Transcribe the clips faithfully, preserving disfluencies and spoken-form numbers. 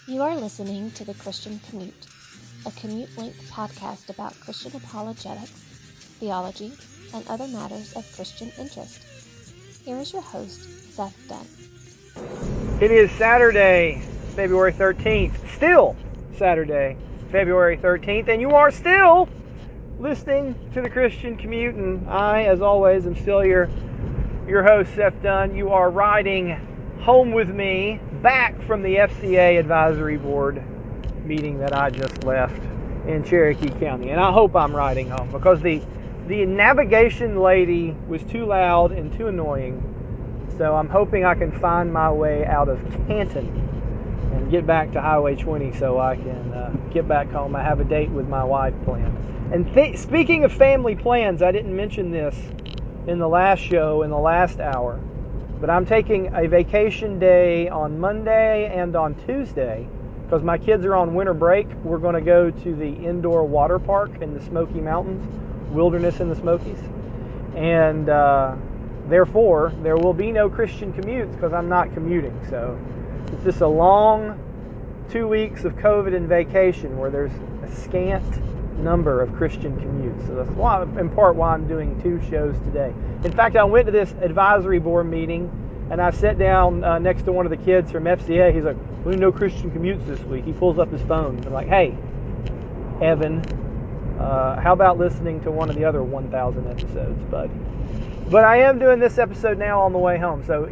You are listening to The Christian Commute, a commute-length podcast about Christian apologetics, theology, and other matters of Christian interest. Here is your host, Seth Dunn. It is Saturday, February thirteenth, still Saturday, February thirteenth, and you are still listening to The Christian Commute, and I, as always, am still your, your host, Seth Dunn. You are riding home with me back from the F C A Advisory Board meeting that I just left in Cherokee County, and I hope I'm riding home because the the navigation lady was too loud and too annoying. So I'm hoping I can find my way out of Canton and get back to Highway twenty so I can uh, get back home. I have a date with my wife planned. And th- speaking of family plans, I didn't mention this in the last show, in the last hour, but I'm taking a vacation day on Monday and on Tuesday because my kids are on winter break. We're going to go to the indoor water park in the Smoky Mountains, Wilderness in the Smokies. And uh, therefore, there will be no Christian commutes because I'm not commuting. So it's just a long two weeks of COVID and vacation where there's a scant number of Christian commutes. So that's why, in part, why I'm doing two shows today. In fact, I went to this advisory board meeting and I sat down uh, next to one of the kids from F C A. He's like, "We no Christian commutes this week." He pulls up his phone. I'm like, "Hey, Evan, uh, how about listening to one of the other one thousand episodes, bud?" But I am doing this episode now on the way home. So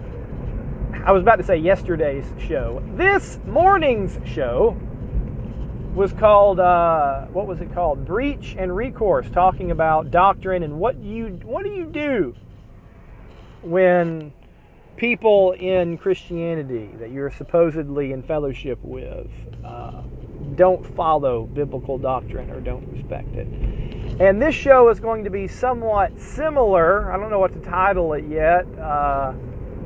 I was about to say yesterday's show. This morning's show was called, uh, what was it called? Breach and Recourse, talking about doctrine and what you what do you do when people in Christianity that you're supposedly in fellowship with uh, don't follow biblical doctrine or don't respect it. And this show is going to be somewhat similar. I don't know what to title it yet. Uh,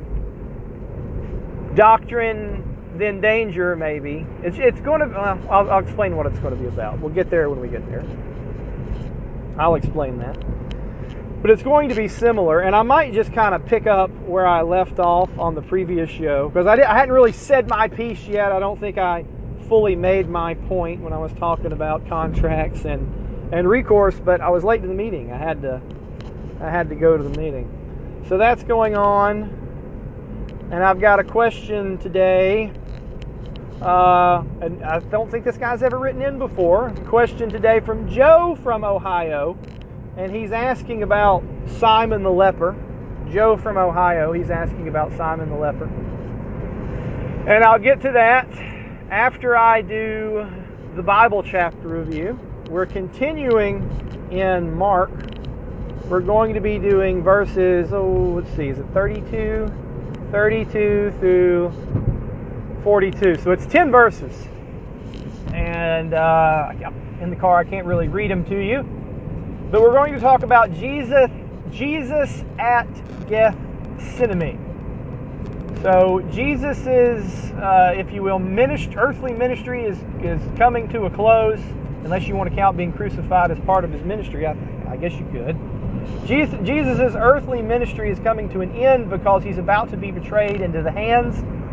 doctrine, then danger, maybe. It's it's going to. Well, I'll, I'll explain what it's going to be about. We'll get there when we get there. I'll explain that. But it's going to be similar, and I might just kind of pick up where I left off on the previous show because I, I hadn't really said my piece yet. I don't think I fully made my point when I was talking about contracts and. and recourse, but I was late to the meeting. I had to I had to go to the meeting. So that's going on. And I've got a question today. Uh, and I don't think this guy's ever written in before. Question today from Joe from Ohio. And he's asking about Simon the leper. Joe from Ohio, he's asking about Simon the leper. And I'll get to that after I do the Bible chapter review. We're continuing in Mark. We're going to be doing verses, oh, let's see, is it thirty-two? thirty-two through forty-two. So it's ten verses. And uh, in the car, I can't really read them to you. But we're going to talk about Jesus, Jesus at Gethsemane. So Jesus' uh, if you will, ministry, earthly ministry is, is coming to a close. Unless you want to count being crucified as part of his ministry, I, I guess you could. Jesus, Jesus' earthly ministry is coming to an end because he's about to be betrayed into the hands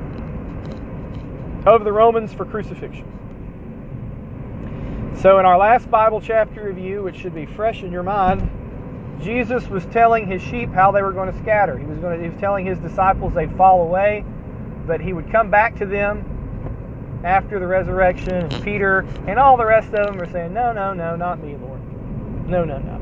of the Romans for crucifixion. So in our last Bible chapter review, which should be fresh in your mind, Jesus was telling his sheep how they were going to scatter. He was going to, he was telling his disciples they'd fall away, but he would come back to them after the resurrection, and Peter and all the rest of them are saying, no, no, no, not me, Lord. No, no, no.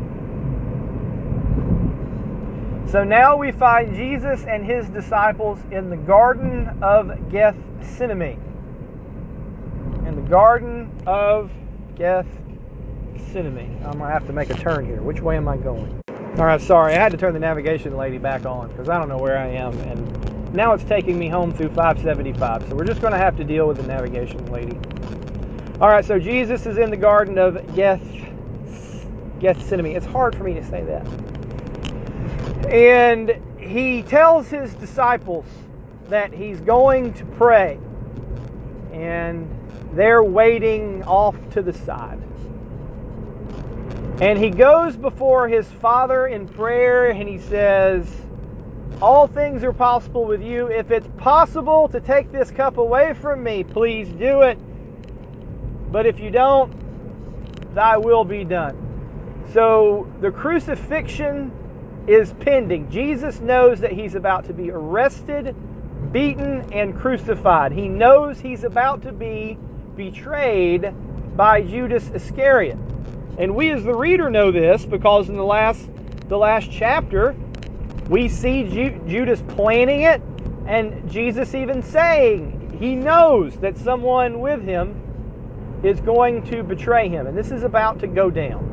So now we find Jesus and his disciples in the Garden of Gethsemane. In the Garden of Gethsemane. I'm going to have to make a turn here. Which way am I going? All right, sorry. I had to turn the navigation lady back on because I don't know where I am, and now it's taking me home through five seventy-five, so we're just going to have to deal with the navigation lady. All right, so Jesus is in the Garden of Geth, Gethsemane. It's hard for me to say that. And he tells his disciples that he's going to pray, and they're waiting off to the side. And he goes before his Father in prayer, and he says, All things are possible with you. If it's possible to take this cup away from me, please do it. But if you don't, thy will be done. So the crucifixion is pending. Jesus knows that he's about to be arrested, beaten, and crucified. He knows he's about to be betrayed by Judas Iscariot. And we as the reader know this because in the last the last chapter, we see Ju- Judas planning it, and Jesus even saying he knows that someone with him is going to betray him. And this is about to go down.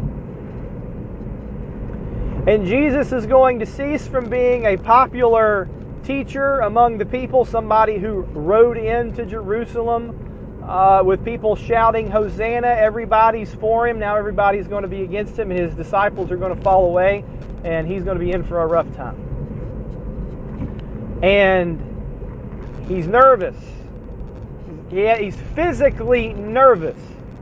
And Jesus is going to cease from being a popular teacher among the people, somebody who rode into Jerusalem uh, with people shouting, Hosanna, everybody's for him. Now everybody's going to be against him, and his disciples are going to fall away, and he's going to be in for a rough time. And he's nervous. Yeah, he's physically nervous.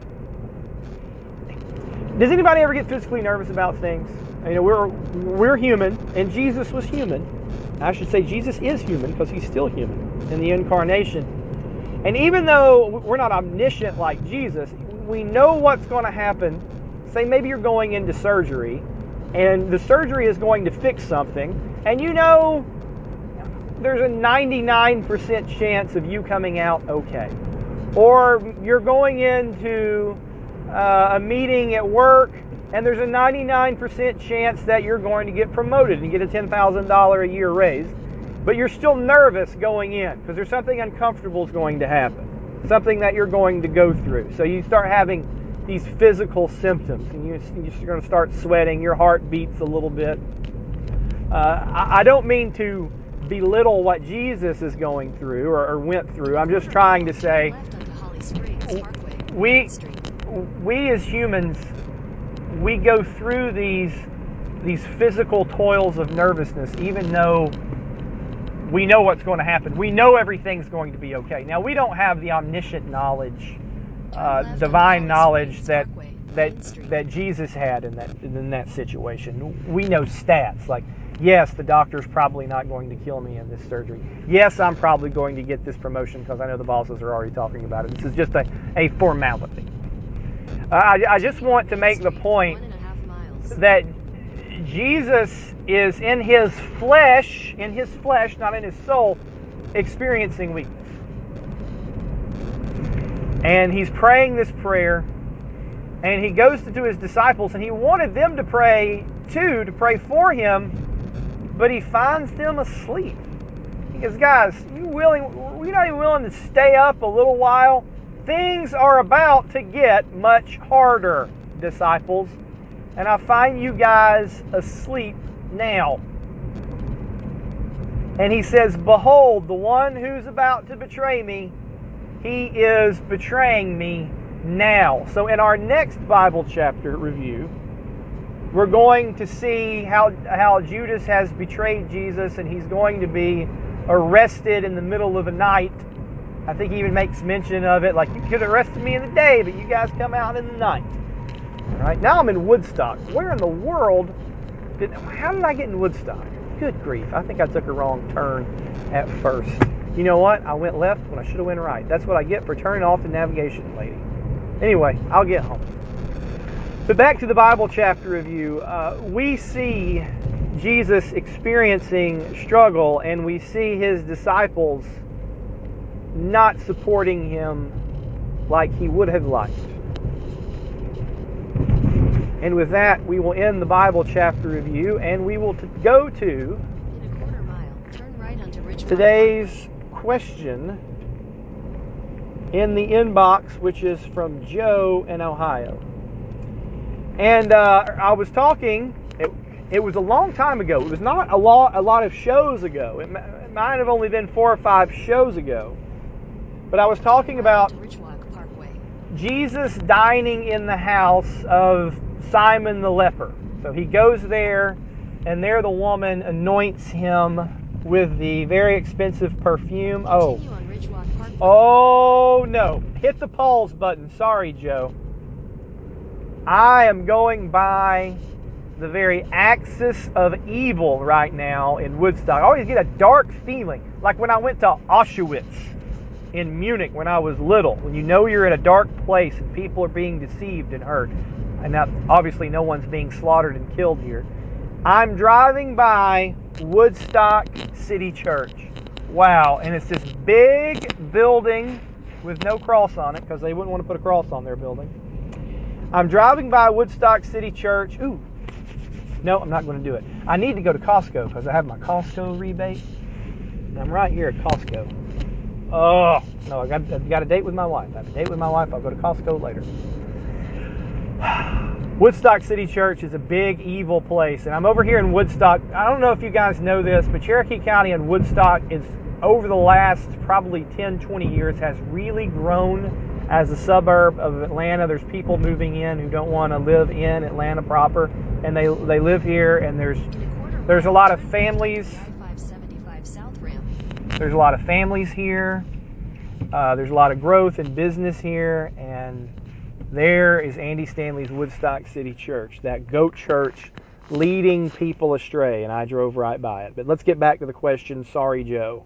Does anybody ever get physically nervous about things? You know, we're we're human, and Jesus was human. I should say Jesus is human because he's still human in the incarnation. And even though we're not omniscient like Jesus, we know what's going to happen. Say maybe you're going into surgery, and the surgery is going to fix something, and you know there's a ninety-nine percent chance of you coming out okay. Or you're going into uh, a meeting at work, and there's a ninety-nine percent chance that you're going to get promoted and get a ten thousand dollars a year raise. But you're still nervous going in because there's something uncomfortable is going to happen. Something that you're going to go through. So you start having these physical symptoms, and you, you're going to start sweating. Your heart beats a little bit. Uh, I, I don't mean to belittle what Jesus is going through or, or went through. I'm just trying to say we, we as humans, we go through these these physical toils of nervousness, even though we know what's going to happen. We know everything's going to be okay. Now, we don't have the omniscient knowledge, uh, divine knowledge that that that Jesus had in that in that situation. We know stats like, yes, the doctor's probably not going to kill me in this surgery. Yes, I'm probably going to get this promotion because I know the bosses are already talking about it. This is just a, a formality. Uh, I, I just want to make the point that Jesus is in his flesh, in his flesh, not in his soul, experiencing weakness. And he's praying this prayer, and he goes to his disciples, and he wanted them to pray too, to pray for him, but he finds them asleep. He goes, guys, you willing? You're not even willing to stay up a little while? Things are about to get much harder, disciples. And I find you guys asleep now. And he says, behold, the one who's about to betray me, he is betraying me now. So in our next Bible chapter review, we're going to see how, how Judas has betrayed Jesus, and he's going to be arrested in the middle of the night. I think he even makes mention of it, like, you could have arrested me in the day, but you guys come out in the night. All right, now I'm in Woodstock. Where in the world did, how did I get in Woodstock? Good grief, I think I took a wrong turn at first. You know what? I went left when I should have went right. That's what I get for turning off the navigation lady. Anyway, I'll get home. But back to the Bible chapter review. Uh, we see Jesus experiencing struggle, and we see his disciples not supporting him like he would have liked. And with that, we will end the Bible chapter review, and we will t- go to In a quarter mile, turn right onto Ridgeway. today's question in the inbox, which is from Joe in Ohio. And uh, I was talking, it, it was a long time ago. It was not a lot, a lot of shows ago. It, it might have only been four or five shows ago. But I was talking about Jesus dining in the house of Simon the leper. So he goes there, and there the woman anoints him with the very expensive perfume. Oh, oh no. Hit the pause button. Sorry, Joe. I am going by the very axis of evil right now in Woodstock. I always get a dark feeling, like when I went to Auschwitz in Munich when I was little, when you know you're in a dark place and people are being deceived and hurt. And now, obviously, no one's being slaughtered and killed here. I'm driving by Woodstock City Church. Wow, and it's this big building with no cross on it, because they wouldn't want to put a cross on their building. I'm driving by Woodstock City Church. Ooh, no, I'm not going to do it. I need to go to Costco because I have my Costco rebate. And I'm right here at Costco. Oh, no, I got, I got a date with my wife. I have a date with my wife. I'll go to Costco later. Woodstock City Church is a big, evil place. And I'm over here in Woodstock. I don't know if you guys know this, but Cherokee County and Woodstock is, over the last probably ten, twenty years, has really grown as a suburb of Atlanta. There's people moving in who don't want to live in Atlanta proper, and they they live here, and there's there's a lot of families. There's a lot of families here. Uh, there's a lot of growth and business here, and there is Andy Stanley's Woodstock City Church, that goat church leading people astray, and I drove right by it. But let's get back to the question. Sorry, Joe.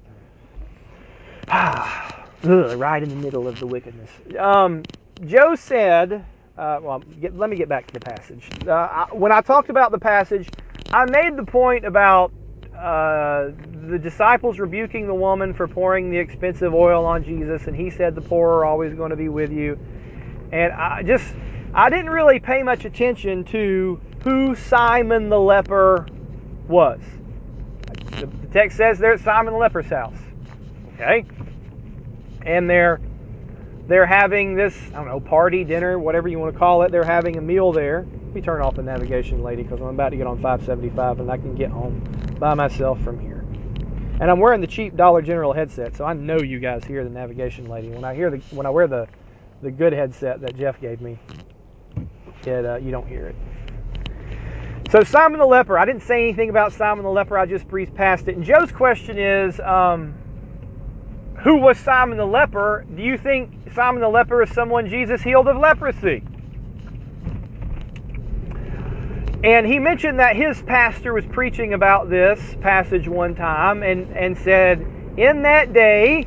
Ugh, right in the middle of the wickedness. Um, Joe said, uh, well, get, let me get back to the passage. Uh, I, when I talked about the passage, I made the point about uh, the disciples rebuking the woman for pouring the expensive oil on Jesus, and he said the poor are always going to be with you. And I just, I didn't really pay much attention to who Simon the leper was. The, the text says they're at Simon the leper's house. Okay? And they're they're having this, I don't know, party, dinner, whatever you want to call it. They're having a meal there. Let me turn off the navigation, lady, because I'm about to get on five seventy-five and I can get home by myself from here. And I'm wearing the cheap Dollar General headset, so I know you guys hear the navigation lady. When I hear the when I wear the the good headset that Jeff gave me, it uh, you don't hear it. So Simon the leper, I didn't say anything about Simon the leper. I just breezed past it. And Joe's question is, um, who was Simon the leper? Do you think Simon the leper is someone Jesus healed of leprosy? And he mentioned that his pastor was preaching about this passage one time and, and said, in that day,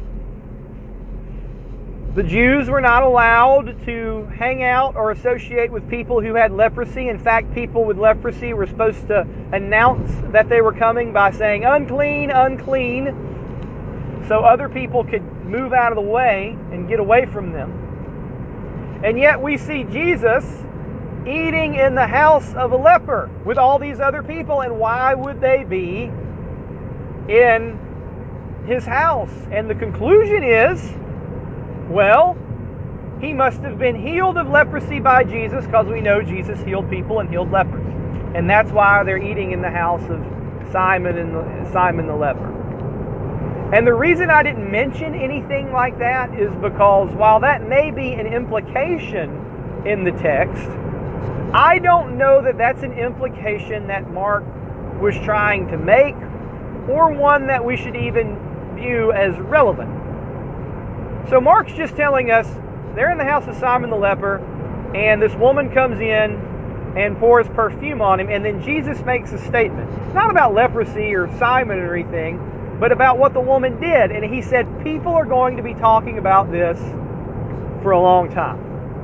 the Jews were not allowed to hang out or associate with people who had leprosy. In fact, people with leprosy were supposed to announce that they were coming by saying, unclean, unclean, so other people could move out of the way and get away from them. And yet we see Jesus eating in the house of a leper with all these other people. And why would they be in his house? And the conclusion is, well, he must have been healed of leprosy by Jesus, because we know Jesus healed people and healed lepers. And that's why they're eating in the house of Simon and the, Simon the leper. And the reason I didn't mention anything like that is because while that may be an implication in the text, I don't know that that's an implication that Mark was trying to make, or one that we should even view as relevant. So Mark's just telling us they're in the house of Simon the leper, and this woman comes in and pours perfume on him, and then Jesus makes a statement. It's not about leprosy or Simon or anything, but about what the woman did. And he said, people are going to be talking about this for a long time.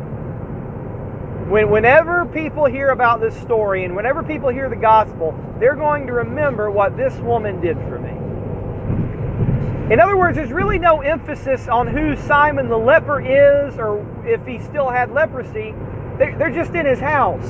When, whenever people hear about this story, and whenever people hear the gospel, they're going to remember what this woman did for me. In other words, there's really no emphasis on who Simon the leper is, or if he still had leprosy. They're, they're just in his house.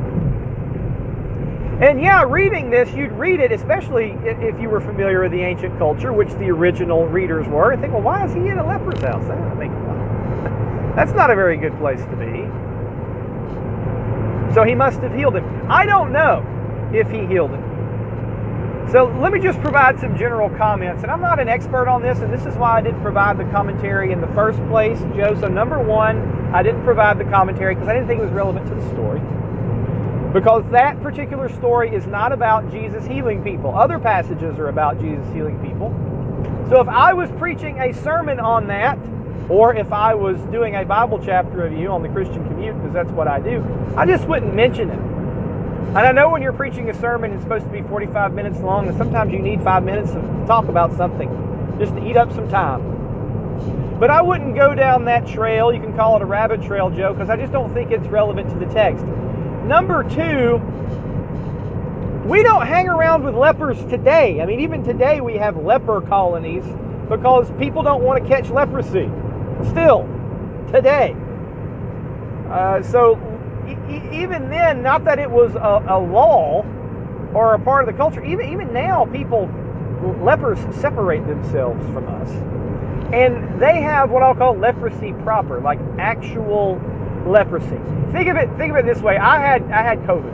And yeah, reading this, you'd read it, especially if you were familiar with the ancient culture, which the original readers were, and think, well, why is he in a leper's house? That doesn't make sense. That's not a very good place to be. So he must have healed him. I don't know if he healed him. So let me just provide some general comments. And I'm not an expert on this, and this is why I didn't provide the commentary in the first place, Joe. So number one, I didn't provide the commentary because I didn't think it was relevant to the story. Because that particular story is not about Jesus healing people. Other passages are about Jesus healing people. So if I was preaching a sermon on that, or if I was doing a Bible chapter review on the Christian Commute, because that's what I do, I just wouldn't mention it. And I know when you're preaching a sermon, it's supposed to be forty-five minutes long, and sometimes you need five minutes to talk about something, just to eat up some time. But I wouldn't go down that trail. You can call it a rabbit trail, Joe, because I just don't think it's relevant to the text. Number two, we don't hang around with lepers today. I mean, even today we have leper colonies because people don't want to catch leprosy. Still, today. Uh, so e- even then, not that it was a, a law or a part of the culture. Even even now, people, lepers separate themselves from us. And they have what I'll call leprosy proper, like actual leprosy. Think of it. Think of it this way. I had I had COVID,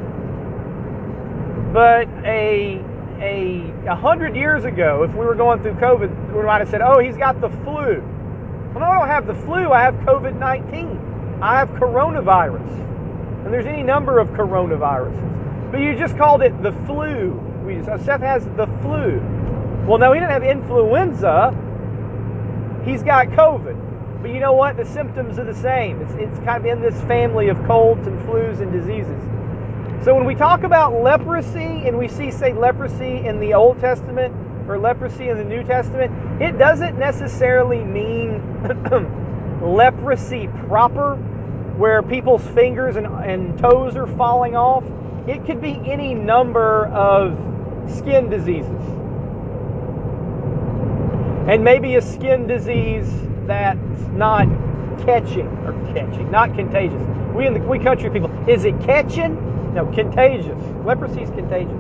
but a a a hundred years ago, if we were going through COVID, we might have said, "Oh, he's got the flu." Well, no, I don't have the flu. I have COVID nineteen. I have coronavirus, and there's any number of coronaviruses. But you just called it the flu. We just, Seth has the flu. Well, no, he didn't have influenza. He's got COVID. But you know what? The symptoms are the same. It's, it's kind of in this family of colds and flus and diseases. So when we talk about leprosy and we see, say, leprosy in the Old Testament or leprosy in the New Testament, it doesn't necessarily mean leprosy proper, where people's fingers and, and toes are falling off. It could be any number of skin diseases. And maybe a skin disease that's not catching, or catching, not contagious. We in the we country people, is it catching? No, contagious. Leprosy is contagious.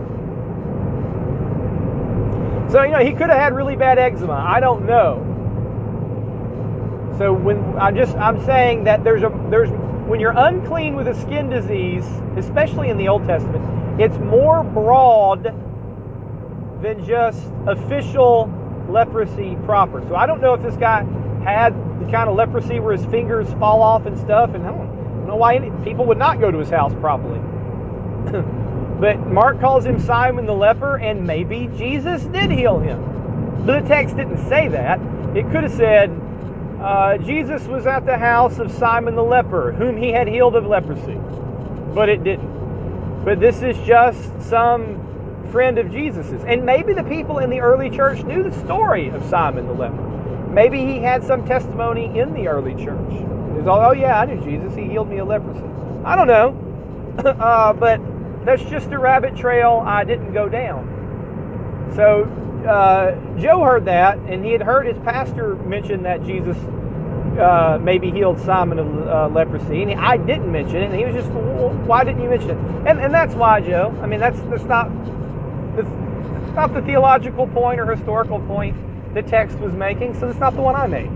So, you know, he could have had really bad eczema. I don't know. So when I just I'm saying that there's a there's when you're unclean with a skin disease, especially in the Old Testament, it's more broad than just official leprosy proper. So I don't know if this guy had the kind of leprosy where his fingers fall off and stuff, and I don't know why any, people would not go to his house probably. But Mark calls him Simon the leper, and maybe Jesus did heal him. But the text didn't say that. It could have said, uh, Jesus was at the house of Simon the leper, whom he had healed of leprosy. But it didn't. But this is just some friend of Jesus's. And maybe the people in the early church knew the story of Simon the leper. Maybe he had some testimony in the early church. It was all, oh yeah, I knew Jesus. He healed me of leprosy. I don't know. uh, but that's just a rabbit trail I didn't go down. So uh, Joe heard that, and he had heard his pastor mention that Jesus uh, maybe healed Simon of uh, leprosy, and he, I didn't mention it, and he was just, well, why didn't you mention it? And, and that's why, Joe. I mean, that's that's not that's, that's not the theological point or historical point the text was making, so it's not the one I made.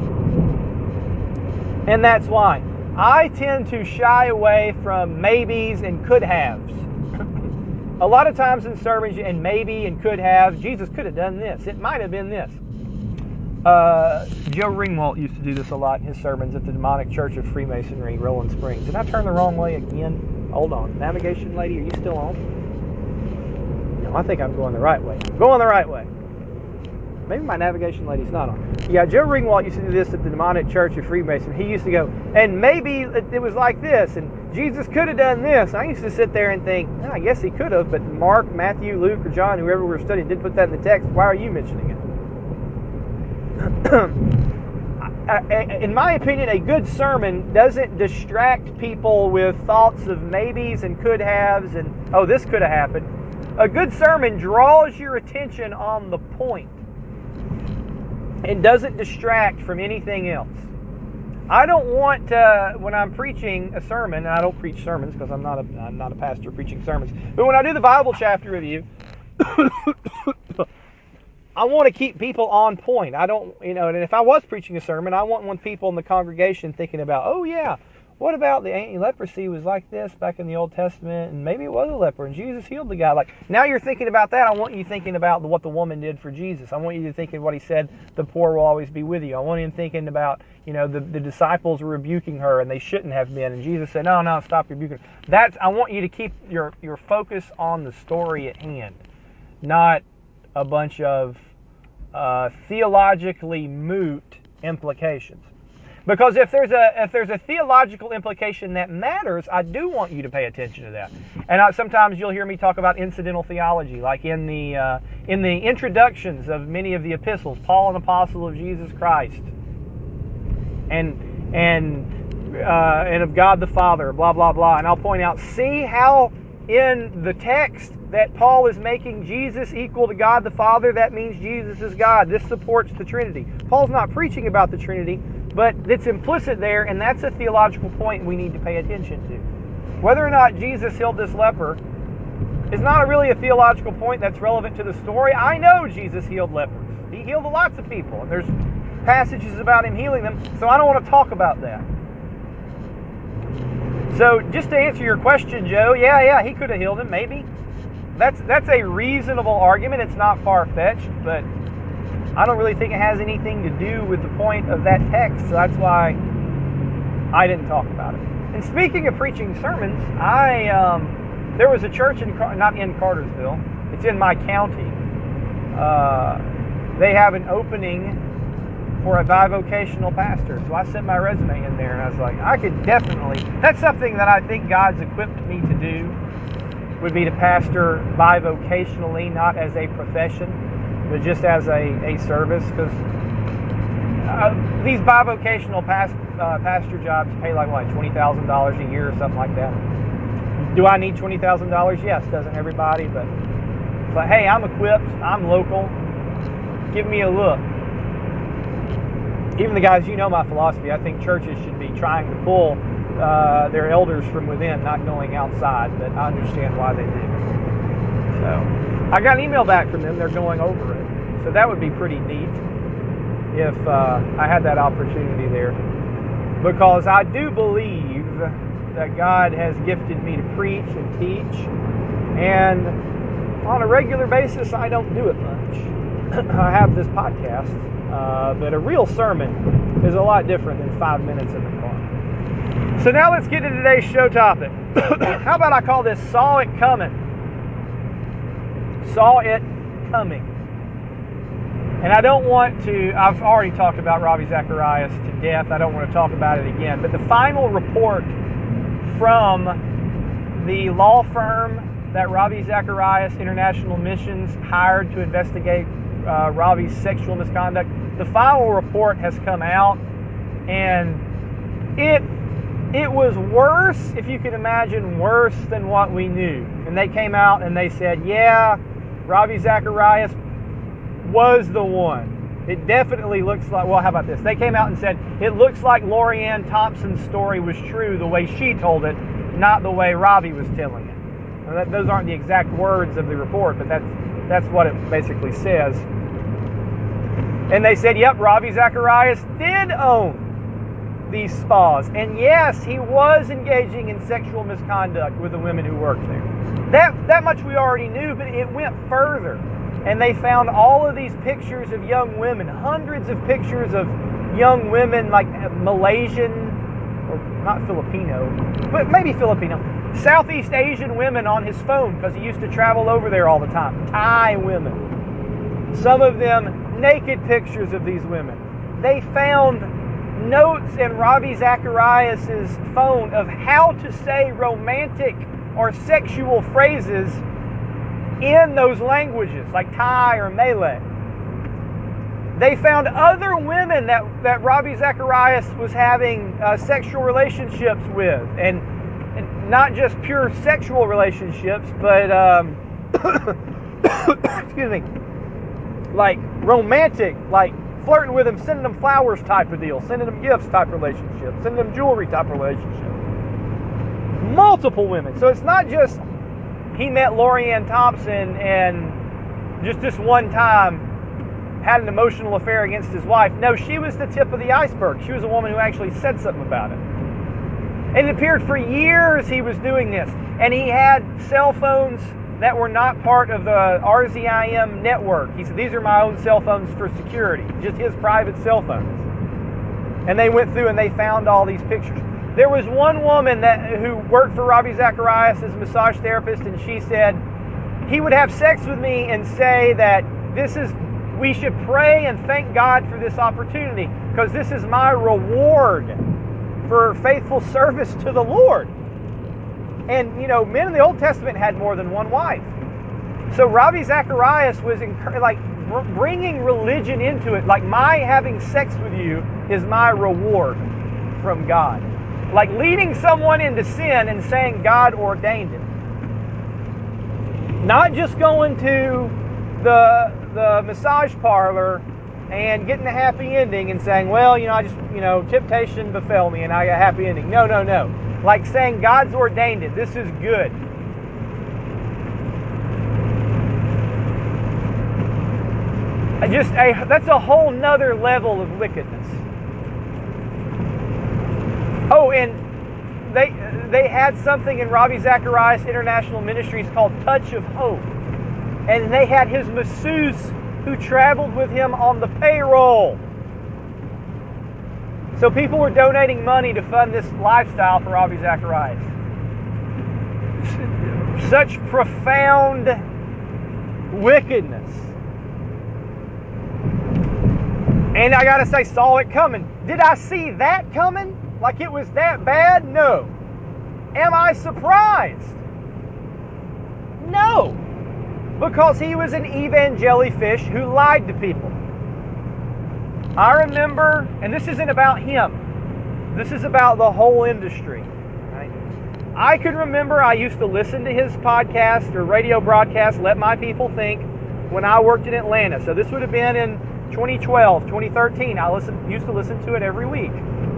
And that's why I tend to shy away from maybes and could haves. A lot of times in sermons, and maybe and could have, Jesus could have done this. It might have been this. Uh, Joe Ringwalt used to do this a lot in his sermons at the Demonic Church of Freemasonry, Rolling Springs. Did I turn the wrong way again? Hold on. Navigation lady, are you still on? No, I think I'm going the right way. Going the right way. Maybe my navigation lady's not on. Yeah, Joe Ringwalt used to do this at the Demonic Church of Freemasonry. He used to go, and maybe it was like this, and Jesus could have done this. I used to sit there and think, oh, I guess he could have, but Mark, Matthew, Luke, or John, whoever we were studying, didn't put that in the text. Why are you mentioning it? In my opinion, a good sermon doesn't distract people with thoughts of maybes and could haves and, oh, this could have happened. A good sermon draws your attention on the point and doesn't distract from anything else. I don't want to, when I'm preaching a sermon, and I don't preach sermons because I'm not a I'm not a pastor preaching sermons, but when I do the Bible chapter review, I want to keep people on point. I don't, you know, and if I was preaching a sermon, I want one people in the congregation thinking about, oh yeah, what about the leprosy was like this back in the Old Testament, and maybe it was a leper, and Jesus healed the guy. Like, now you're thinking about that. I want you thinking about what the woman did for Jesus. I want you to think of what he said, the poor will always be with you. I want you thinking about, you know, the, the disciples were rebuking her, and they shouldn't have been, and Jesus said, no, no, stop rebuking her. That's, I want you to keep your, your focus on the story at hand, not a bunch of uh, theologically moot implications. Because if there's a if there's a theological implication that matters, I do want you to pay attention to that. And I, sometimes you'll hear me talk about incidental theology, like in the uh, in the introductions of many of the epistles, Paul, an apostle of Jesus Christ, and and uh, and of God the Father, blah blah blah. And I'll point out, see how in the text that Paul is making Jesus equal to God the Father. That means Jesus is God. This supports the Trinity. Paul's not preaching about the Trinity, but it's implicit there, and that's a theological point we need to pay attention to. Whether or not Jesus healed this leper is not really a theological point that's relevant to the story. I know Jesus healed lepers. He healed lots of people, and there's passages about him healing them, so I don't want to talk about that. So just to answer your question, Joe, yeah, yeah, he could have healed him, maybe. That's that's a reasonable argument. It's not far-fetched, but I don't really think it has anything to do with the point of that text, so that's why I didn't talk about it. And speaking of preaching sermons, I um, there was a church in not in Cartersville. It's in my county. Uh, they have an opening for a bivocational pastor, so I sent my resume in there, and I was like, I could definitely. That's something that I think God's equipped me to do. Would be to pastor bivocationally, not as a profession, but just as a, a service, because uh, these bivocational past, uh, pastor jobs pay like, what, twenty thousand dollars a year or something like that. Do I need twenty thousand dollars? Yes, doesn't everybody, but, but hey, I'm equipped, I'm local, give me a look. Even the guys, you know my philosophy, I think churches should be trying to pull uh, their elders from within, not going outside, but I understand why they do. So, I got an email back from them. They're going over it. So that would be pretty neat if uh, I had that opportunity there. Because I do believe that God has gifted me to preach and teach. And on a regular basis, I don't do it much. I have this podcast. Uh, but a real sermon is a lot different than five minutes in the car. So now let's get to today's show topic. How about I call this Saw It Coming? Saw It Coming. And I don't want to, I've already talked about Ravi Zacharias to death. I don't want to talk about it again. But the final report from the law firm that Ravi Zacharias International Missions hired to investigate uh, Ravi's sexual misconduct, the final report has come out, and it it was worse, if you can imagine, worse than what we knew. And they came out and they said, yeah, Ravi Zacharias was the one. It definitely looks like, well, how about this? They came out and said, it looks like Lorianne Thompson's story was true the way she told it, not the way Ravi was telling it. Now, that, those aren't the exact words of the report, but that's, that's what it basically says. And they said, yep, Ravi Zacharias did own these spas. And yes, he was engaging in sexual misconduct with the women who worked there. That, that much we already knew, but it went further. And they found all of these pictures of young women, hundreds of pictures of young women, like Malaysian, or not Filipino, but maybe Filipino, Southeast Asian women on his phone, because he used to travel over there all the time. Thai women. Some of them naked pictures of these women. They found notes in Ravi Zacharias' phone of how to say romantic or sexual phrases in those languages, like Thai or Malay. They found other women that, that Ravi Zacharias was having uh, sexual relationships with, and, and not just pure sexual relationships, but um, excuse me, like romantic, like flirting with them, sending them flowers type of deal, sending them gifts type relationship, sending them jewelry type relationship. Multiple women. So it's not just he met Lorianne Thompson and just this one time had an emotional affair against his wife. No, she was the tip of the iceberg. She was a woman who actually said something about it. And it appeared for years he was doing this. And he had cell phones that were not part of the R Z I M network. He said, these are my own cell phones for security, just his private cell phones. And they went through and they found all these pictures. There was one woman that who worked for Ravi Zacharias as a massage therapist, and she said, he would have sex with me and say that this is, we should pray and thank God for this opportunity. because this is my reward for faithful service to the Lord. And, you know, men in the Old Testament had more than one wife. So Ravi Zacharias was like bringing religion into it. Like, my having sex with you is my reward from God. Like leading someone into sin and saying God ordained it. Not just going to the the massage parlor and getting a happy ending and saying, well, you know, I just, you know, temptation befell me and I got a happy ending. No, no, no. Like saying God's ordained it. This is good. I just a, that's a whole nother level of wickedness. Oh, and they they had something in Ravi Zacharias International Ministries called Touch of Hope. And they had his masseuse who traveled with him on the payroll. So people were donating money to fund this lifestyle for Ravi Zacharias. Such profound wickedness. And I gotta say, saw it coming. Did I see that coming? Like it was that bad? No. Am I surprised? No. Because he was an evangelifish who lied to people. I remember, and this isn't about him. This is about the whole industry. Right? I can remember I used to listen to his podcast or radio broadcast, Let My People Think, when I worked in Atlanta. So this would have been in twenty twelve, twenty thirteen. I listened, used to listen to it every week.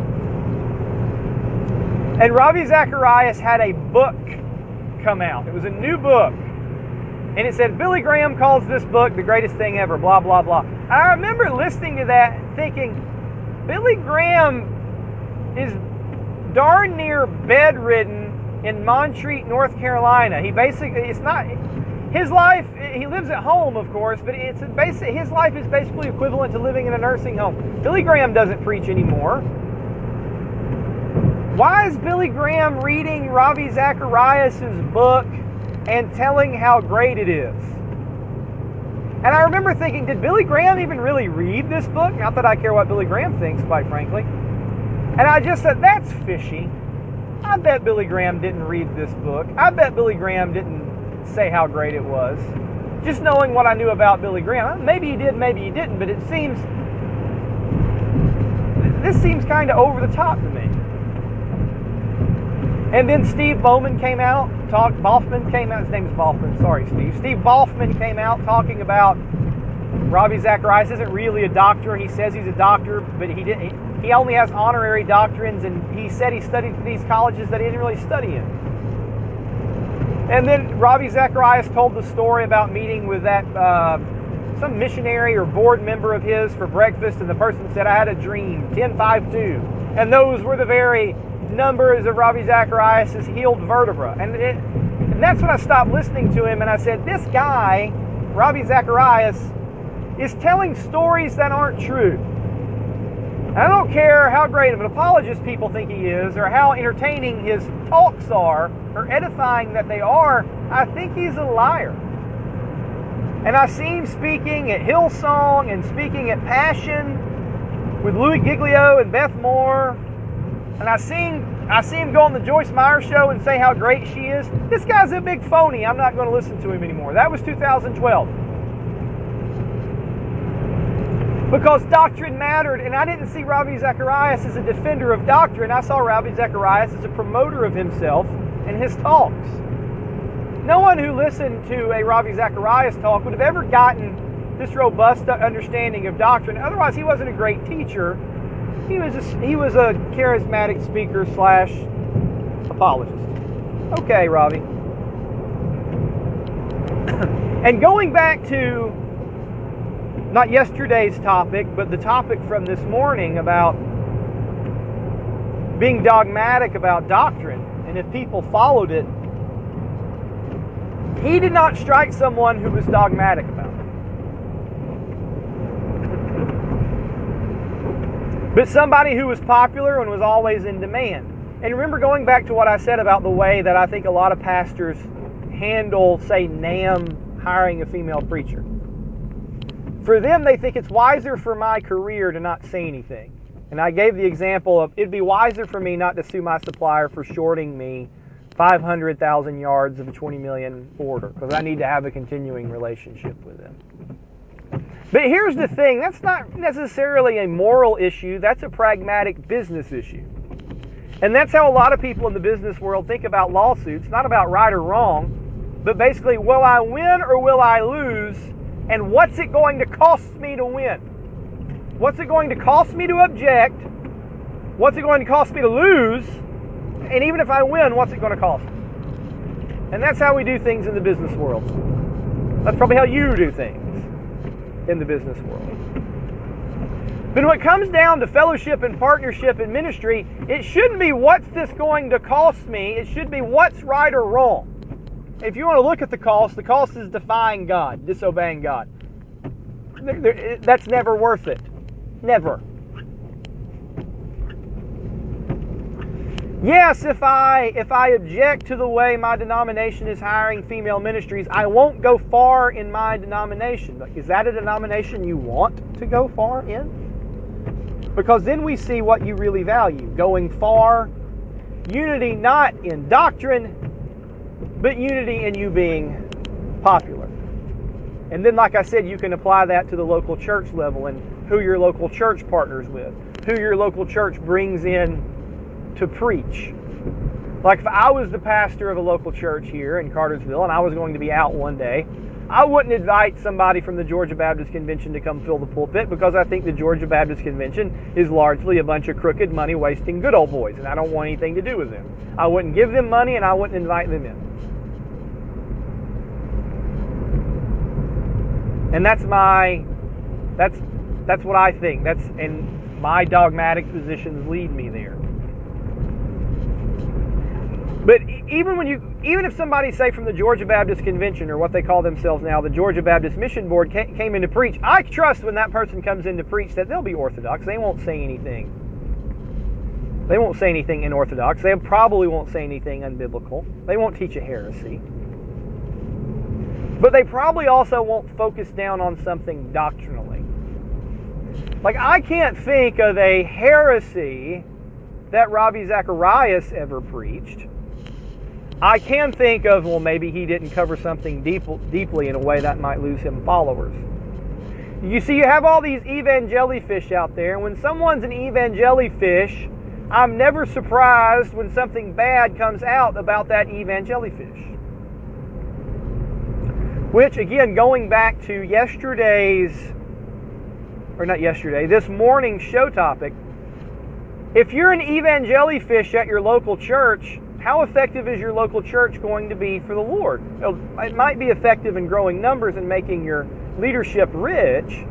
And Ravi Zacharias had a book come out. It was a new book. And it said, Billy Graham calls this book the greatest thing ever, blah, blah, blah. I remember listening to that thinking, Billy Graham is darn near bedridden in Montreat, North Carolina. He basically, it's not, his life, he lives at home, of course, but it's basic, his life is basically equivalent to living in a nursing home. Billy Graham doesn't preach anymore. Why is Billy Graham reading Ravi Zacharias' book and telling how great it is? And I remember thinking, did Billy Graham even really read this book? Not that I care what Billy Graham thinks, quite frankly. And I just said, that's fishy. I bet Billy Graham didn't read this book. I bet Billy Graham didn't say how great it was. Just knowing what I knew about Billy Graham. Maybe he did, maybe he didn't, but it seems, this seems kind of over the top to me. And then Steve Bowman came out, talked, Boffman came out, his name's Boffman, sorry Steve. Steve Boffman came out talking about Ravi Zacharias isn't really a doctor. He says he's a doctor, but he didn't. He only has honorary doctrines, and he said he studied for these colleges that he didn't really study in. And then Ravi Zacharias told the story about meeting with that uh, some missionary or board member of his for breakfast, and the person said, I had a dream, ten five two. And those were the very numbers of Ravi Zacharias' healed vertebra. And, it, and that's when I stopped listening to him, and I said, this guy, Ravi Zacharias, is telling stories that aren't true. And I don't care how great of an apologist people think he is, or how entertaining his talks are, or edifying that they are, I think he's a liar. And I see him speaking at Hillsong and speaking at Passion with Louis Giglio and Beth Moore. And I see him, I see him go on the Joyce Meyer show and say how great she is. This guy's a big phony. I'm not going to listen to him anymore. That was two thousand twelve. Because doctrine mattered, and I didn't see Ravi Zacharias as a defender of doctrine. I saw Ravi Zacharias as a promoter of himself and his talks. No one who listened to a Ravi Zacharias talk would have ever gotten this robust understanding of doctrine. Otherwise, he wasn't a great teacher. He was a, he was a charismatic speaker slash apologist. Okay, Ravi. And going back to not yesterday's topic, but the topic from this morning about being dogmatic about doctrine, and if people followed it, he did not strike someone who was dogmatic about it. But somebody who was popular and was always in demand. And remember, going back to what I said about the way that I think a lot of pastors handle, say, NAMB hiring a female preacher. For them, they think it's wiser for my career to not say anything. And I gave the example of it'd be wiser for me not to sue my supplier for shorting me five hundred thousand yards of a twenty million order, because I need to have a continuing relationship with them. But here's the thing, that's not necessarily a moral issue, that's a pragmatic business issue. And that's how a lot of people in the business world think about lawsuits, not about right or wrong, but basically, will I win or will I lose, and what's it going to cost me to win? What's it going to cost me to object? What's it going to cost me to lose? And even if I win, what's it going to cost me? And that's how we do things in the business world. That's probably how you do things in the business world. But when it comes down to fellowship and partnership and ministry, it shouldn't be what's this going to cost me, it should be what's right or wrong. If you want to look at the cost, the cost is defying God, disobeying God. That's never worth it. Never. Yes, if I if I object to the way my denomination is hiring female ministries, I won't go far in my denomination. Is that a denomination you want to go far in? Because then we see what you really value. Going far, unity not in doctrine, but unity in you being popular. And then, like I said, you can apply that to the local church level and who your local church partners with, who your local church brings in to preach. Like if I was the pastor of a local church here in Cartersville and I was going to be out one day, I wouldn't invite somebody from the Georgia Baptist Convention to come fill the pulpit, because I think the Georgia Baptist Convention is largely a bunch of crooked, money-wasting good old boys, and I don't want anything to do with them. I wouldn't give them money and I wouldn't invite them in. And that's my, that's that's what I think. That's, and my dogmatic positions lead me there. But even when you, even if somebody, say from the Georgia Baptist Convention, or what they call themselves now, the Georgia Baptist Mission Board, came in to preach, I trust when that person comes in to preach that they'll be orthodox. They won't say anything. They won't say anything unorthodox. They probably won't say anything unbiblical. They won't teach a heresy. But they probably also won't focus down on something doctrinally. Like, I can't think of a heresy that Ravi Zacharias ever preached. I can think of, well, maybe he didn't cover something deep, deeply in a way that might lose him followers. You see, you have all these evangelifish out there, and when someone's an evangelifish, I'm never surprised when something bad comes out about that evangelifish. Which, again, going back to yesterday's, or not yesterday, this morning's show topic, if you're an evangelifish at your local church, how effective is your local church going to be for the Lord? It might be effective in growing numbers and making your leadership rich,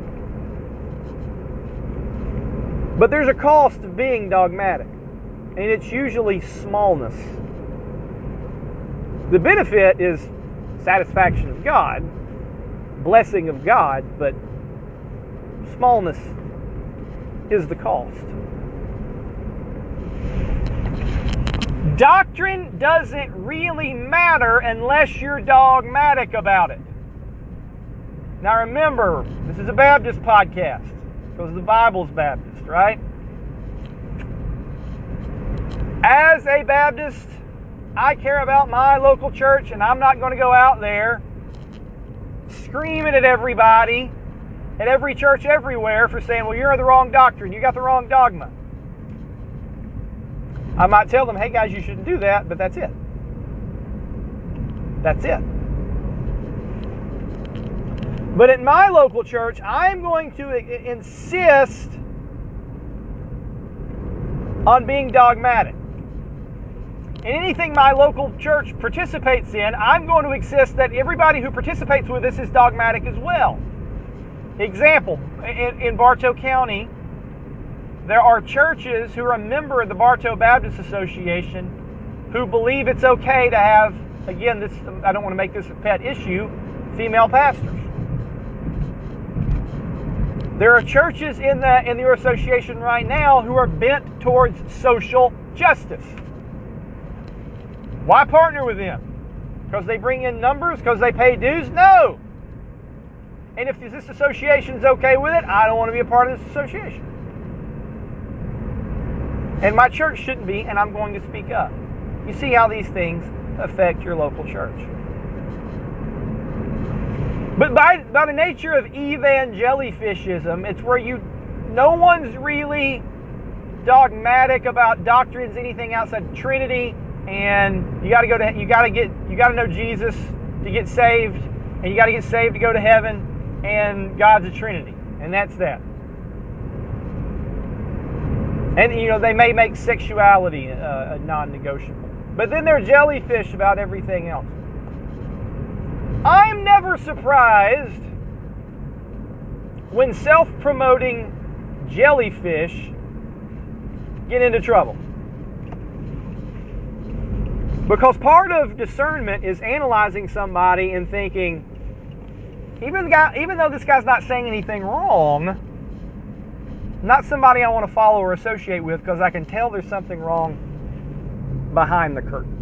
but there's a cost of being dogmatic, and it's usually smallness. The benefit is satisfaction of God, blessing of God, but smallness is the cost. Doctrine doesn't really matter unless you're dogmatic about it. Now remember, this is a Baptist podcast, because the Bible's Baptist, right? As a Baptist, I care about my local church, and I'm not going to go out there screaming at everybody, at every church everywhere, for saying, well, you're the wrong doctrine, you got the wrong dogma. I might tell them, hey guys, you shouldn't do that, but that's it. That's it. But at my local church, I'm going to insist on being dogmatic. And anything my local church participates in, I'm going to insist that everybody who participates with this is dogmatic as well. Example, in, in Bartow County, there are churches who are a member of the Bartow Baptist Association who believe it's okay to have, again, this, I don't want to make this a pet issue, female pastors. There are churches in the, in the association right now who are bent towards social justice. Why partner with them? Because they bring in numbers? Because they pay dues? No! And if this association's okay with it, I don't want to be a part of this association. And my church shouldn't be, and I'm going to speak up. You see how these things affect your local church. But by, by the nature of evangelifishism, it's where you no one's really dogmatic about doctrines, anything outside the Trinity, and you got to go to you got to get you got to know Jesus to get saved, and you got to get saved to go to heaven, and God's a Trinity, and that's that. And you know they may make sexuality uh, a non-negotiable, but then they're jellyfish about everything else. I'm never surprised when self-promoting jellyfish get into trouble. Because part of discernment is analyzing somebody and thinking, even the guy, even though this guy's not saying anything wrong, not somebody I want to follow or associate with because I can tell there's something wrong behind the curtain.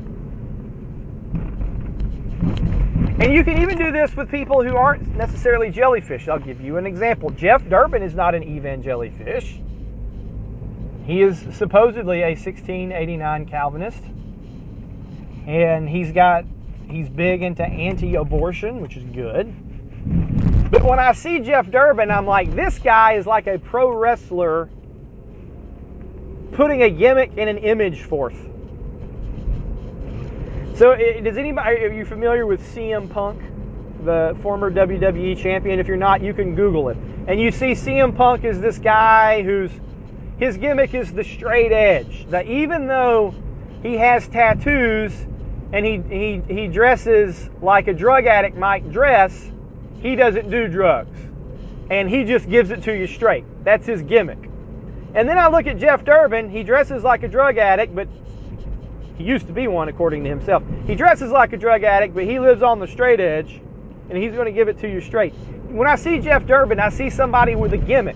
And you can even do this with people who aren't necessarily jellyfish. I'll give you an example. Jeff Durbin is not an evangellyfish. He is supposedly a sixteen eighty-nine Calvinist. And he's got he's big into anti-abortion, which is good. But when I see Jeff Durbin, I'm like, this guy is like a pro wrestler putting a gimmick and an image forth. So, does anybody, are you familiar with C M Punk, the former W W E champion? If you're not, you can Google it. And you see C M Punk is this guy whose, his gimmick is the straight edge. That even though he has tattoos and he, he, he dresses like a drug addict might dress, he doesn't do drugs. And he just gives it to you straight. That's his gimmick. And then I look at Jeff Durbin, he dresses like a drug addict, but he used to be one, according to himself. He dresses like a drug addict, but he lives on the straight edge, and he's going to give it to you straight. When I see Jeff Durbin, I see somebody with a gimmick.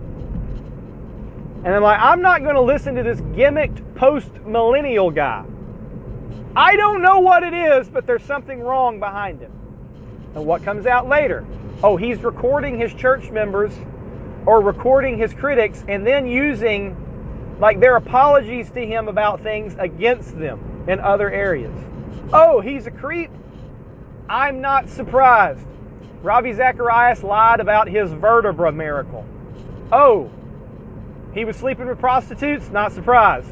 And I'm like, I'm not going to listen to this gimmicked post-millennial guy. I don't know what it is, but there's something wrong behind him. And what comes out later? Oh, he's recording his church members or recording his critics and then using like their apologies to him about things against them in other areas. Oh, he's a creep? I'm not surprised. Ravi Zacharias lied about his vertebra miracle. Oh, he was sleeping with prostitutes? Not surprised.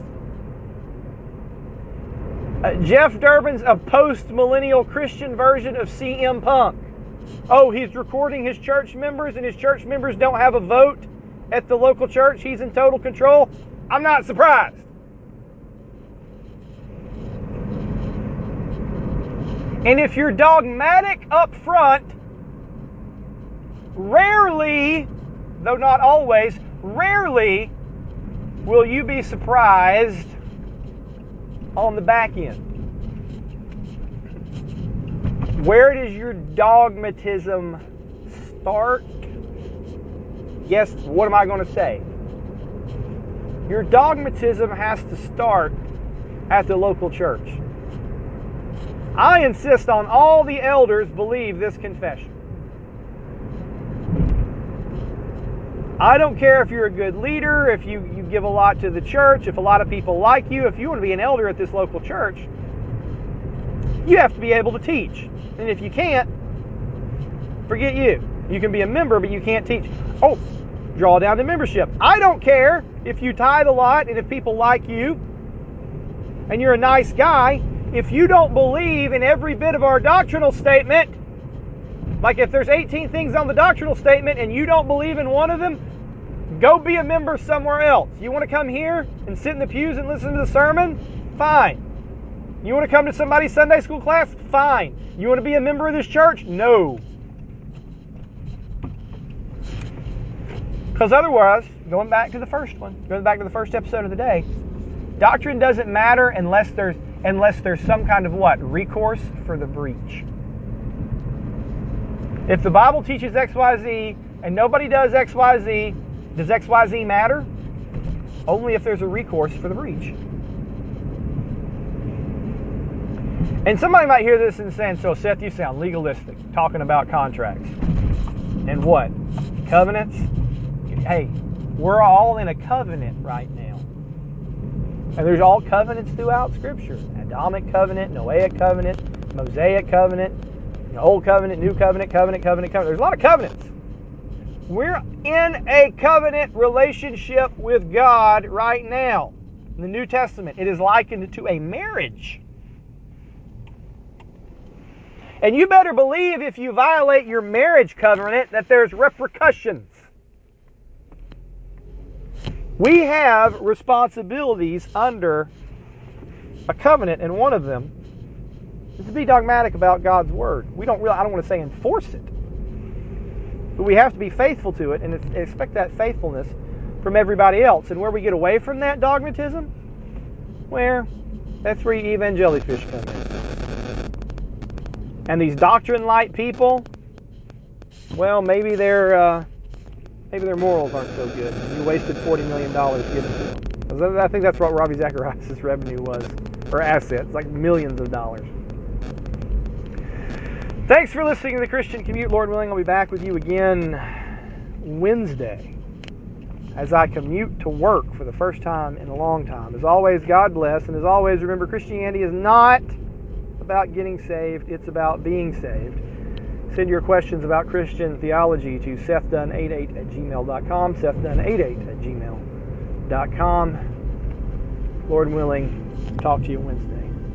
Uh, Jeff Durbin's a post-millennial Christian version of C M Punk. Oh, he's recording his church members and his church members don't have a vote at the local church. He's in total control. I'm not surprised. And if you're dogmatic up front, rarely, though not always, rarely will you be surprised on the back end. Where does your dogmatism start? Yes, what am I going to say? Your dogmatism has to start at the local church. I insist on all the elders believe this confession. I don't care if you're a good leader, if you, you give a lot to the church, if a lot of people like you, if you want to be an elder at this local church, you have to be able to teach. And if you can't, forget you. You can be a member, but you can't teach. Oh, draw down to membership. I don't care if you tithe a lot and if people like you and you're a nice guy. If you don't believe in every bit of our doctrinal statement, like if there's eighteen things on the doctrinal statement and you don't believe in one of them, go be a member somewhere else. You want to come here and sit in the pews and listen to the sermon? Fine. You want to come to somebody's Sunday school class? Fine. You want to be a member of this church? No. Because otherwise, going back to the first one, going back to the first episode of the day, doctrine doesn't matter unless there's unless there's some kind of what? Recourse for the breach. If the Bible teaches X Y Z and nobody does X Y Z, does X Y Z matter? Only if there's a recourse for the breach. And somebody might hear this and saying, so Seth, you sound legalistic, talking about contracts. And what? Covenants? Hey, we're all in a covenant right now. And there's all covenants throughout Scripture. Adamic covenant, Noahic covenant, Mosaic covenant, Old covenant, New covenant, covenant, covenant, covenant. There's a lot of covenants. We're in a covenant relationship with God right now. In the New Testament, it is likened to a marriage. And you better believe if you violate your marriage covenant that there's repercussions. We have responsibilities under a covenant, and one of them is to be dogmatic about God's Word. We don't really, I don't want to say enforce it, but we have to be faithful to it and expect that faithfulness from everybody else. And where we get away from that dogmatism, where that's where you evangelifish come in. And these doctrine-light people, well, maybe their uh, maybe their morals aren't so good. You wasted forty million dollars giving to them. I think that's what Ravi Zacharias' revenue was, or assets, like millions of dollars. Thanks for listening to the Christian Commute. Lord willing, I'll be back with you again Wednesday as I commute to work for the first time in a long time. As always, God bless. And as always, remember, Christianity is not about getting saved. It's about being saved. Send your questions about Christian theology to seth dunn eighty-eight at gmail dot com, seth dunn eighty-eight at gmail dot com. Lord willing, talk to you Wednesday.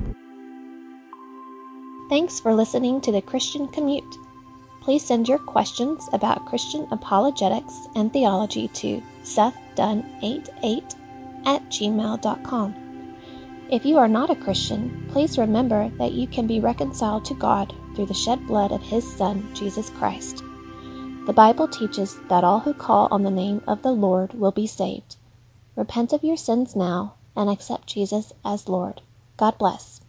Thanks for listening to the Christian Commute. Please send your questions about Christian apologetics and theology to seth dunn eighty-eight at gmail dot com. If you are not a Christian, please remember that you can be reconciled to God through the shed blood of His Son, Jesus Christ. The Bible teaches that all who call on the name of the Lord will be saved. Repent of your sins now and accept Jesus as Lord. God bless.